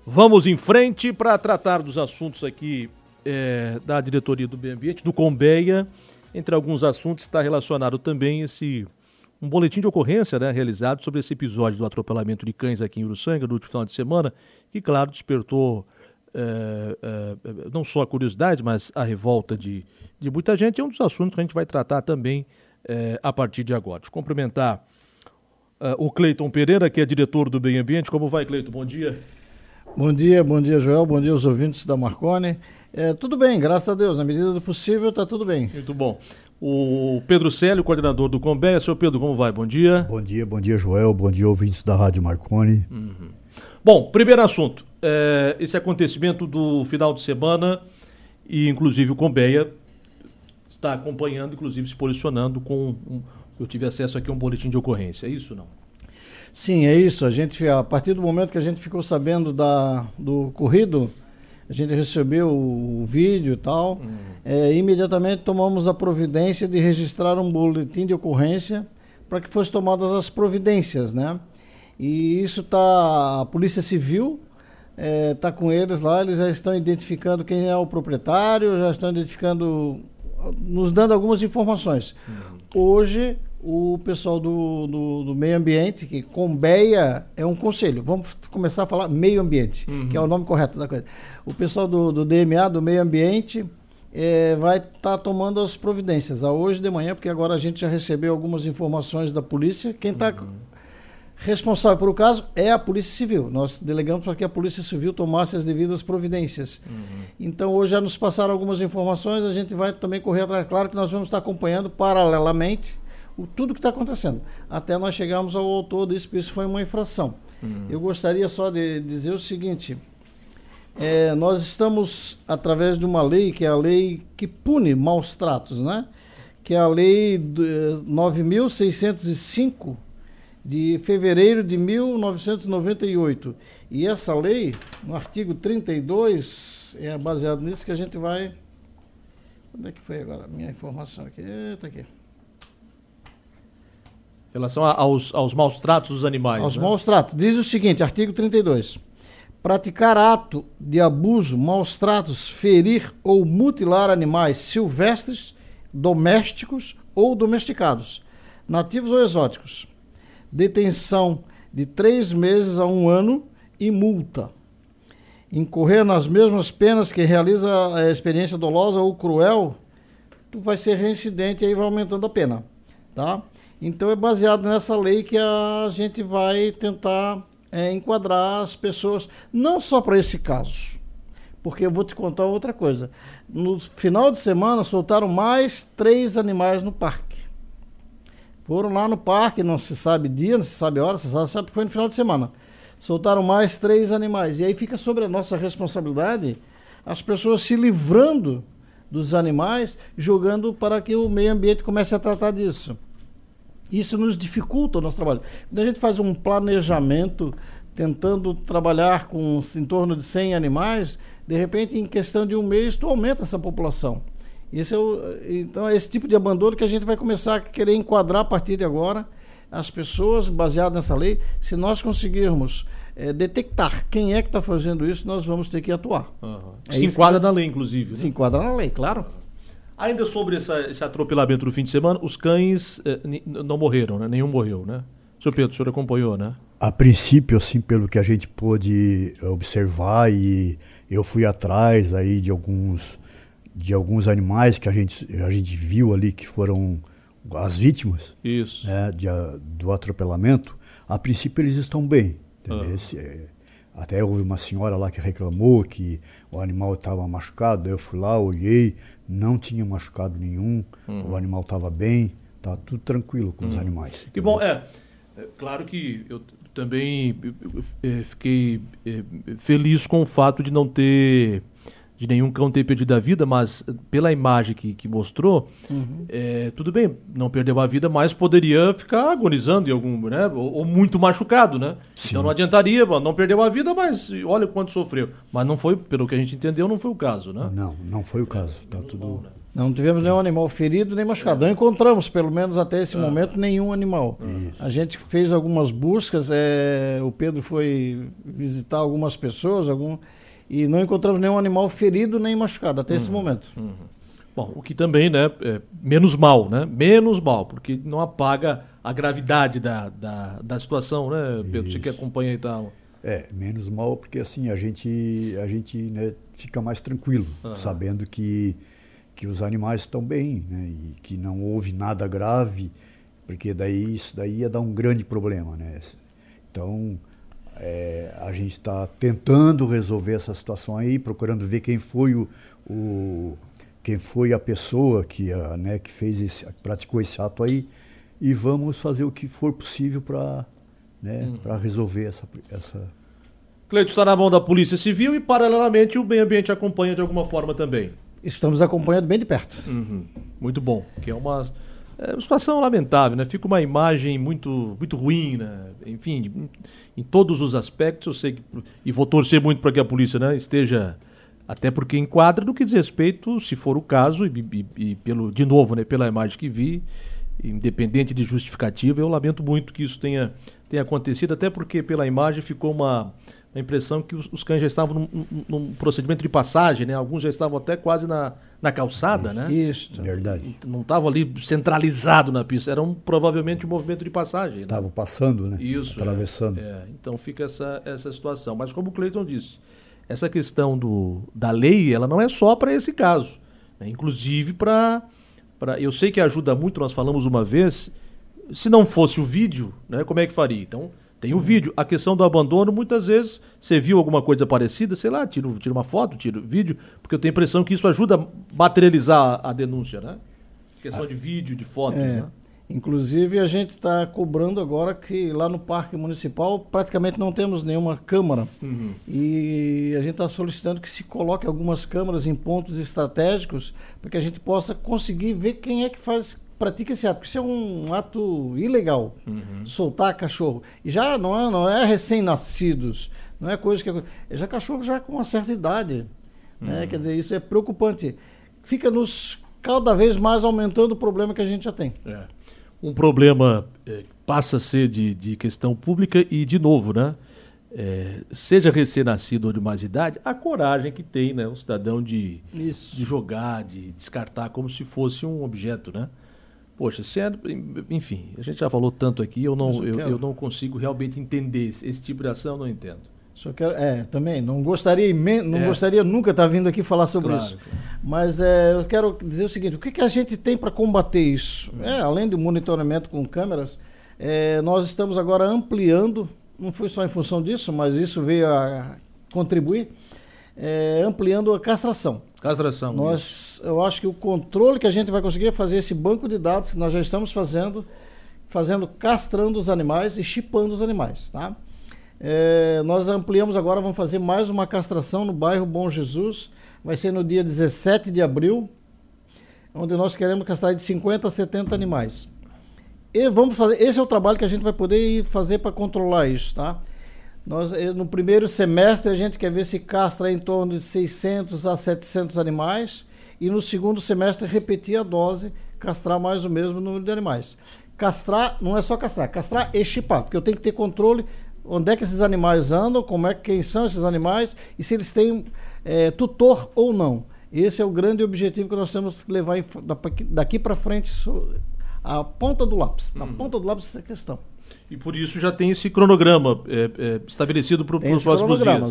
Vamos em frente para tratar dos assuntos aqui da diretoria do meio ambiente, do Conbeia. Entre alguns assuntos está relacionado também um boletim de ocorrência, né, realizado sobre esse episódio do atropelamento de cães aqui em Uruçanga no último final de semana, que, claro, despertou não só a curiosidade, mas a revolta de muita gente. É um dos assuntos que a gente vai tratar também a partir de agora. Deixa eu cumprimentar o Cleiton Pereira, que é diretor do meio ambiente. Como vai, Cleiton? Bom dia. Bom dia, Joel. Bom dia aos ouvintes da Marconi. Tudo bem, graças a Deus. Na medida do possível, está tudo bem. Muito bom. O Pedro Célio, coordenador do Conbeia. Senhor Pedro, como vai? Bom dia. Bom dia, Joel. Bom dia, ouvintes da Rádio Marconi. Uhum. Bom, primeiro assunto. Esse acontecimento do final de semana e, inclusive, o Conbeia está acompanhando, inclusive, se posicionando eu tive acesso aqui a um boletim de ocorrência. É isso ou não? Sim, é isso. A partir do momento que a gente ficou sabendo do ocorrido, a gente recebeu o vídeo e tal, imediatamente tomamos a providência de registrar um boletim de ocorrência para que fossem tomadas as providências, né? E isso a Polícia Civil está com eles lá, eles já estão identificando quem é o proprietário, já estão identificando, nos dando algumas informações. Hoje, o pessoal do meio ambiente, que Conbeia é um conselho, vamos começar a falar meio ambiente, que é o nome correto da coisa. O pessoal do DMA, do meio ambiente, vai estar tomando as providências hoje de manhã, porque agora a gente já recebeu algumas informações da polícia. Quem está responsável por o caso é a Polícia Civil. Nós delegamos para que a Polícia Civil tomasse as devidas providências. Então hoje já nos passaram algumas informações, a gente vai também correr atrás. Claro que nós vamos estar acompanhando paralelamente tudo que está acontecendo, até nós chegarmos ao autor disso, porque isso foi uma infração. Eu gostaria só de dizer o seguinte: nós estamos através de uma lei, que é a lei que pune maus tratos, né? Que é a lei 9.605 de fevereiro de 1998. E essa lei, no artigo 32, é baseado nisso que a gente vai... Onde é que foi agora a minha informação aqui? Está aqui. Em relação aos maus tratos dos animais. Aos maus tratos. Diz o seguinte, artigo 32. Praticar ato de abuso, maus tratos, ferir ou mutilar animais silvestres, domésticos ou domesticados, nativos ou exóticos. Detenção de 3 meses a 1 ano e multa. Incorrer nas mesmas penas que realiza a experiência dolosa ou cruel, tu vai ser reincidente e aí vai aumentando a pena, tá? Então é baseado nessa lei que a gente vai tentar enquadrar as pessoas, não só para esse caso, porque eu vou te contar outra coisa. No final de semana soltaram mais 3 animais no parque. Foram lá no parque, não se sabe dia, não se sabe hora, se sabe que foi no final de semana. Soltaram mais 3 animais. E aí fica sobre a nossa responsabilidade as pessoas se livrando dos animais, jogando para que o meio ambiente comece a tratar disso. Isso nos dificulta o nosso trabalho. Quando a gente faz um planejamento, tentando trabalhar com em torno de 100 animais, de repente, em questão de 1 mês, tu aumenta essa população. Então, é esse tipo de abandono que a gente vai começar a querer enquadrar a partir de agora as pessoas, baseado nessa lei. Se nós conseguirmos detectar quem é que está fazendo isso, nós vamos ter que atuar. Se enquadra na lei, inclusive. Né? Se enquadra na lei, claro. Ainda sobre esse atropelamento do fim de semana, os cães não morreram, né? Nenhum morreu, né? Senhor Pedro, o senhor acompanhou, né? A princípio, assim, pelo que a gente pôde observar, e eu fui atrás aí de alguns animais que a gente viu ali, que foram as vítimas. Isso. Né, do atropelamento. A princípio eles estão bem. Até houve uma senhora lá que reclamou que o animal estava machucado. Eu fui lá, olhei, não tinha machucado nenhum, o animal estava bem, estava tudo tranquilo com os animais. Que bom, claro que eu também fiquei feliz com o fato de não ter, de nenhum cão ter perdido a vida, mas pela imagem que mostrou, tudo bem, não perdeu a vida, mas poderia ficar agonizando em algum, né? Ou muito machucado, né? Sim. Então não adiantaria, não perdeu a vida, mas olha o quanto sofreu. Mas não foi, pelo que a gente entendeu, não foi o caso, né? Não foi o caso. Tá tudo... Não tivemos nenhum animal ferido nem machucado. Não encontramos, pelo menos até esse momento, nenhum animal. A gente fez algumas buscas, o Pedro foi visitar algumas pessoas, e não encontramos nenhum animal ferido nem machucado até esse momento. Bom, o que também, né, é menos mal, né? Menos mal, porque não apaga a gravidade da situação, né, Pedro? Você que acompanha e tal. Menos mal porque assim a gente né, fica mais tranquilo, sabendo que os animais estão bem, né, e que não houve nada grave, porque isso daí ia dar um grande problema, né? Então a gente está tentando resolver essa situação aí, procurando ver quem foi quem foi a pessoa que praticou esse ato aí, e vamos fazer o que for possível para resolver essa... Cleito está na mão da Polícia Civil e, paralelamente, o meio ambiente acompanha de alguma forma também. Estamos acompanhando bem de perto. Muito bom, que é uma situação lamentável, né? Fica uma imagem muito, muito ruim, né? Enfim, em todos os aspectos, eu sei que, e vou torcer muito para que a polícia, né, esteja, até porque enquadra no que diz respeito, se for o caso, de novo, né, pela imagem que vi, independente de justificativa, eu lamento muito que isso tenha acontecido, até porque pela imagem ficou uma impressão que os cães já estavam num procedimento de passagem, né? Alguns já estavam até quase na calçada, né? Isso. Verdade. Não estavam ali centralizado na pista, eram provavelmente um movimento de passagem. Estavam passando, né? Isso. Atravessando. Então fica essa situação. Mas como o Cleiton disse, essa questão da lei, ela não é só para esse caso, né? Inclusive eu sei que ajuda muito, nós falamos uma vez, se não fosse o vídeo, né, como é que faria? Então, tem o vídeo. A questão do abandono, muitas vezes, você viu alguma coisa parecida, sei lá, tira uma foto, tira o vídeo, porque eu tenho a impressão que isso ajuda a materializar a denúncia, né? Questão de vídeo, de fotos, né? Inclusive, a gente está cobrando agora que lá no Parque Municipal praticamente não temos nenhuma câmara. E a gente está solicitando que se coloque algumas câmaras em pontos estratégicos para que a gente possa conseguir ver quem é que pratica esse ato. Porque isso é um ato ilegal, soltar cachorro. E já não é recém-nascidos, não é coisa que... É já cachorro já com uma certa idade. Né? Quer dizer, isso é preocupante. Fica cada vez mais aumentando o problema que a gente já tem. Um problema passa a ser de questão pública e, de novo, né? Seja recém-nascido ou de mais idade, a coragem que tem, né, o cidadão de jogar, de descartar como se fosse um objeto, né? Poxa, enfim, a gente já falou tanto aqui, eu não consigo realmente entender esse tipo de ação, eu não entendo. Só quero, também, não gostaria nunca estar vindo aqui falar sobre isso. Mas eu quero dizer o seguinte, o que a gente tem para combater isso? Além do monitoramento com câmeras, nós estamos agora ampliando, não foi só em função disso, mas isso veio a contribuir, ampliando a castração. Eu acho que o controle que a gente vai conseguir é fazer esse banco de dados que nós já estamos castrando os animais e chipando os animais, tá? Nós ampliamos agora, vamos fazer mais uma castração no bairro Bom Jesus, vai ser no dia 17 de abril, onde nós queremos castrar de 50 a 70 animais. E vamos fazer, esse é o trabalho que a gente vai poder fazer para controlar isso, tá? No primeiro semestre a gente quer ver se castra em torno de 600 a 700 animais, e no segundo semestre repetir a dose, castrar mais o mesmo número de animais. Castrar não é só castrar e chipar, porque eu tenho que ter controle onde é que esses animais andam, quem são esses animais e se eles têm tutor ou não. Esse é o grande objetivo que nós temos que levar daqui para frente, a ponta do lápis. Na ponta do lápis essa é a questão. E por isso já tem esse cronograma estabelecido para os próximos dias.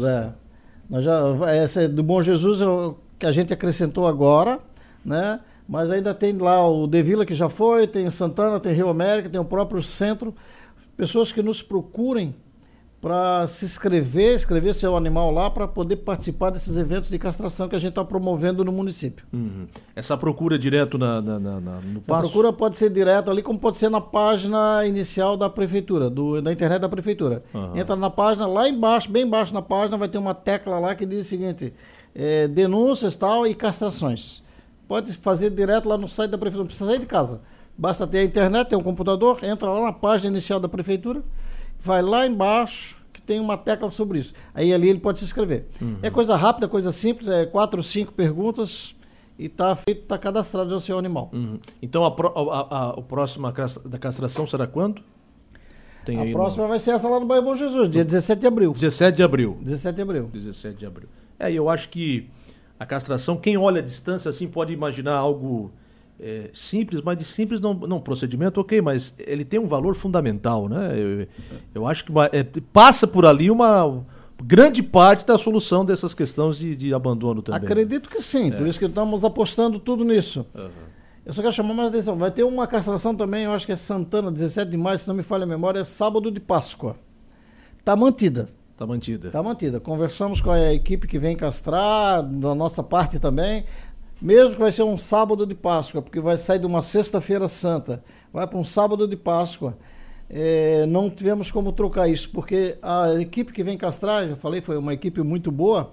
Essa do Bom Jesus que a gente acrescentou agora, né? Mas ainda tem lá o De Vila que já foi, tem Santana, tem Rio América, tem o próprio centro. Pessoas que nos procurem para se escrever seu animal lá para poder participar desses eventos de castração que a gente está promovendo no município. Essa procura direto no passo? A procura pode ser direto ali, como pode ser na página inicial da prefeitura, da internet da prefeitura. Entra na página, lá embaixo, bem embaixo na página, vai ter uma tecla lá que diz o seguinte, denúncias tal e castrações. Pode fazer direto lá no site da prefeitura, não precisa sair de casa. Basta ter a internet, ter um computador, entra lá na página inicial da prefeitura, vai lá embaixo, que tem uma tecla sobre isso. Aí ali ele pode se inscrever. É coisa rápida, coisa simples, 4 ou 5 perguntas e está cadastrado já o seu animal. Então a próxima da castração será quando? Tem a próxima vai ser essa lá no bairro Bom Jesus, dia 17 de abril. 17 de abril. 17 de abril. 17 de abril. Eu acho que a castração, quem olha à distância assim pode imaginar algo simples, mas de simples não procedimento, ok, mas ele tem um valor fundamental, né? Eu acho que passa por ali uma grande parte da solução dessas questões de abandono também. Acredito que sim, por isso que estamos apostando tudo nisso. Eu só quero chamar mais atenção, vai ter uma castração também, eu acho que é Santana, 17 de maio, se não me falha a memória, é sábado de Páscoa. Está mantida. Está mantida. Está mantida. Conversamos com a equipe que vem castrar, da nossa parte também. Mesmo que vai ser um sábado de Páscoa, porque vai sair de uma sexta-feira santa, vai para um sábado de Páscoa, não tivemos como trocar isso, porque a equipe que vem castrar, já falei, foi uma equipe muito boa,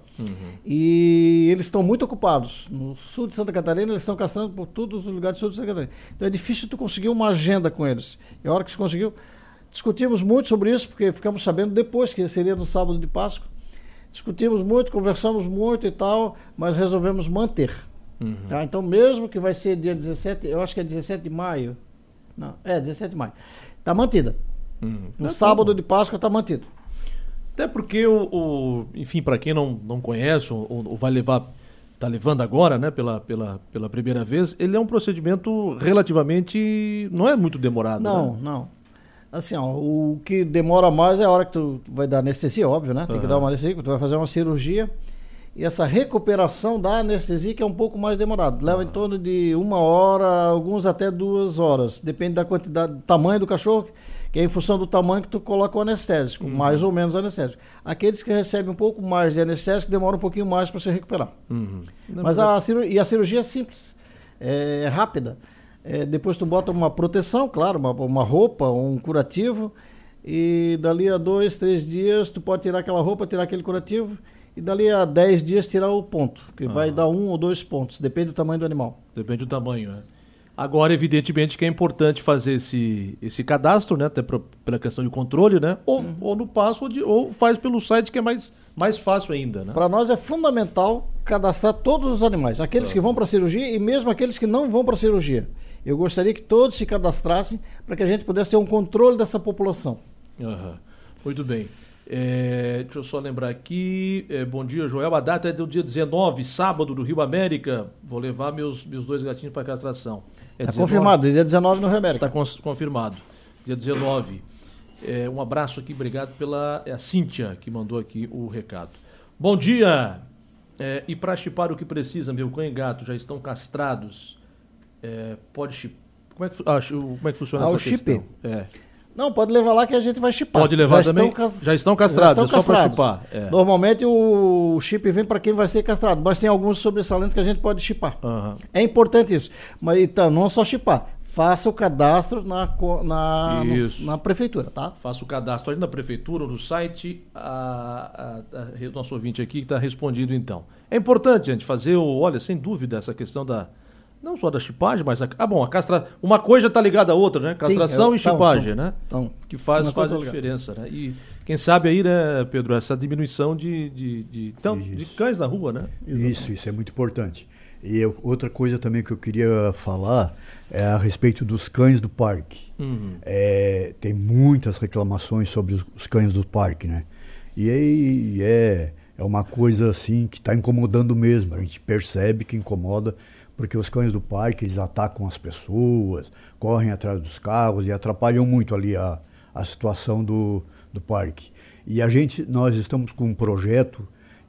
e eles estão muito ocupados. No sul de Santa Catarina, eles estão castrando por todos os lugares do sul de Santa Catarina. Então é difícil tu conseguir uma agenda com eles. E a hora que se conseguiu, discutimos muito sobre isso, porque ficamos sabendo depois que seria no sábado de Páscoa. Discutimos muito, conversamos muito e tal, mas resolvemos manter. Tá? Então, mesmo que vai ser dia 17, eu acho que é 17 de maio. Não, 17 de maio. Está mantida. No sábado de Páscoa está mantido. Até porque, enfim, para quem não conhece ou vai levar, está levando agora, né, pela primeira vez, ele é um procedimento relativamente, não é muito demorado. Não, né? não. Assim, ó, o que demora mais é a hora que tu vai dar anestesia, óbvio, né? Tem que dar uma anestesia, tu vai fazer uma cirurgia. E essa recuperação da anestesia que é um pouco mais demorado. Leva em torno de 1 hora, alguns até 2 horas. Depende da quantidade, do tamanho do cachorro, que é em função do tamanho que tu coloca o anestésico, mais ou menos anestésico. Aqueles que recebem um pouco mais de anestésico demoram um pouquinho mais para se recuperar. Mas a cirurgia é simples, é rápida. Depois tu bota uma proteção, claro, uma roupa, um curativo, e dali a 2, 3 dias tu pode tirar aquela roupa, tirar aquele curativo, e dali a 10 dias tirar o ponto, que vai dar 1 ou 2 pontos, depende do tamanho do animal. Depende do tamanho, né? Agora, evidentemente, que é importante fazer esse cadastro, né? Até pela questão de controle, né? Ou no passo, ou faz pelo site, que é mais fácil ainda, né? Para nós é fundamental cadastrar todos os animais, aqueles que vão para a cirurgia e mesmo aqueles que não vão para a cirurgia. Eu gostaria que todos se cadastrassem para que a gente pudesse ter um controle dessa população. Muito bem. Deixa eu só lembrar aqui. Bom dia, Joel. A data é do dia 19, sábado, do Rio América. Vou levar meus 2 gatinhos para castração. Está confirmado, dia 19 no Rio América. Está confirmado, dia 19. Um abraço aqui, obrigado pela... É a Cíntia que mandou aqui o recado. Bom dia. E para chipar o que precisa, meu cão e gato já estão castrados. Pode chipar. Como é que funciona essa questão? Não, pode levar lá que a gente vai chipar. Pode levar também? Já estão castrados, só para chipar. Normalmente o chip vem para quem vai ser castrado, mas tem alguns sobressalentes que a gente pode chipar. É importante isso. Mas então, não só chipar, faça o cadastro na prefeitura, tá? Faça o cadastro ali na prefeitura, no site, o nosso ouvinte aqui que está respondido então. É importante, gente, fazer olha, sem dúvida, essa questão não só da chipagem, mas uma coisa está ligada à outra, né? Castração e chipagem, né? Que faz a diferença, né? E quem sabe aí, né, Pedro, essa diminuição de cães na rua, né? Isso é muito importante. E outra coisa também que eu queria falar é a respeito dos cães do parque. Tem muitas reclamações sobre os cães do parque, né? E aí é uma coisa assim que está incomodando mesmo. A gente percebe que incomoda, porque os cães do parque, eles atacam as pessoas, correm atrás dos carros e atrapalham muito ali a situação do parque. E nós estamos com um projeto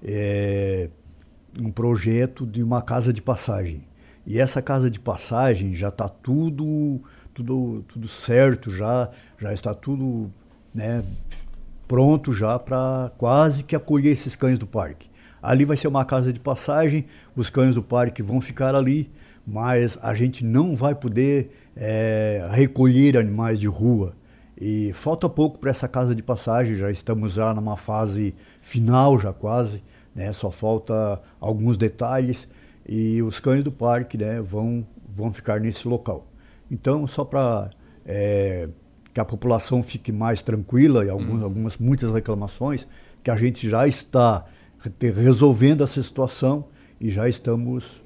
de uma casa de passagem. E essa casa de passagem já está tudo certo, já está tudo, né, pronto já para quase que acolher esses cães do parque. Ali vai ser uma casa de passagem, os cães do parque vão ficar ali, mas a gente não vai poder recolher animais de rua. E falta pouco para essa casa de passagem, já estamos já numa fase final já quase, né? Só falta alguns detalhes e os cães do parque, né, vão ficar nesse local. Então, só para que a população fique mais tranquila, e muitas reclamações, que a gente já está resolvendo essa situação e já estamos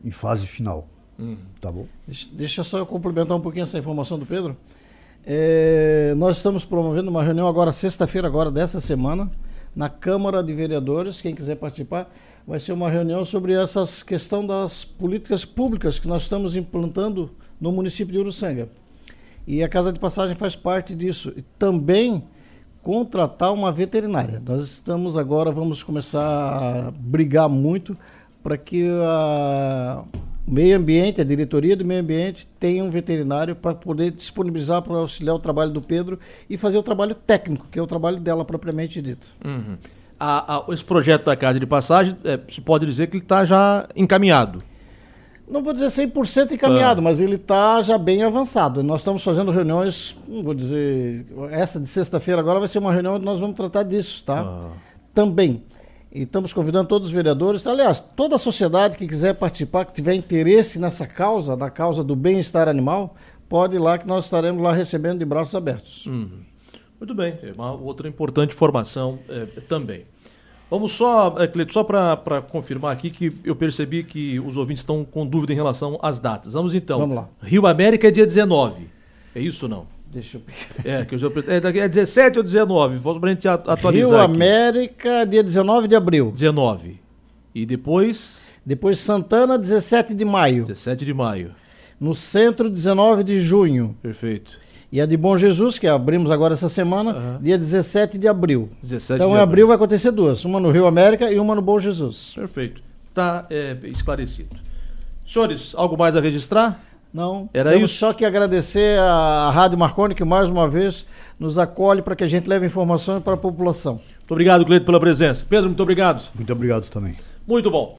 em fase final. Tá bom? Deixa só eu complementar um pouquinho essa informação do Pedro. Nós estamos promovendo uma reunião agora, sexta-feira, agora dessa semana, na Câmara de Vereadores. Quem quiser participar, vai ser uma reunião sobre essa questão das políticas públicas que nós estamos implantando no município de Uruçanga. E a Casa de Passagem faz parte disso. E também contratar uma veterinária. Nós estamos agora, vamos começar a brigar muito para que o meio ambiente, a diretoria do meio ambiente, tenha um veterinário para poder disponibilizar para auxiliar o trabalho do Pedro e fazer o trabalho técnico, que é o trabalho dela propriamente dito. Esse projeto da Casa de Passagem, se pode dizer que ele está já encaminhado. Não vou dizer 100% encaminhado, mas ele está já bem avançado. Nós estamos fazendo reuniões, não vou dizer, essa de sexta-feira agora vai ser uma reunião onde nós vamos tratar disso, tá? Também. E estamos convidando todos os vereadores, aliás, toda a sociedade que quiser participar, que tiver interesse nessa causa, da causa do bem-estar animal, pode ir lá que nós estaremos lá recebendo de braços abertos. Muito bem, é uma outra importante informação também. Vamos só, Cleito, só para confirmar aqui que eu percebi que os ouvintes estão com dúvida em relação às datas. Vamos então. Vamos lá. Rio América é dia 19, é isso ou não? Deixa eu ver. É 17 ou 19? Vamos para a gente atualizar Rio aqui. América, dia 19 de abril. 19. E depois? Depois Santana, 17 de maio. 17 de maio. No Centro, 19 de junho. Perfeito. E a de Bom Jesus, que abrimos agora essa semana, dia 17 de abril. 17 então, de em abril vai acontecer duas. Uma no Rio América e uma no Bom Jesus. Perfeito. Está esclarecido. Senhores, algo mais a registrar? Não, Temos só que agradecer à Rádio Marconi, que mais uma vez nos acolhe para que a gente leve informações para a população. Muito obrigado, Cleito, pela presença. Pedro, muito obrigado. Muito obrigado também. Muito bom.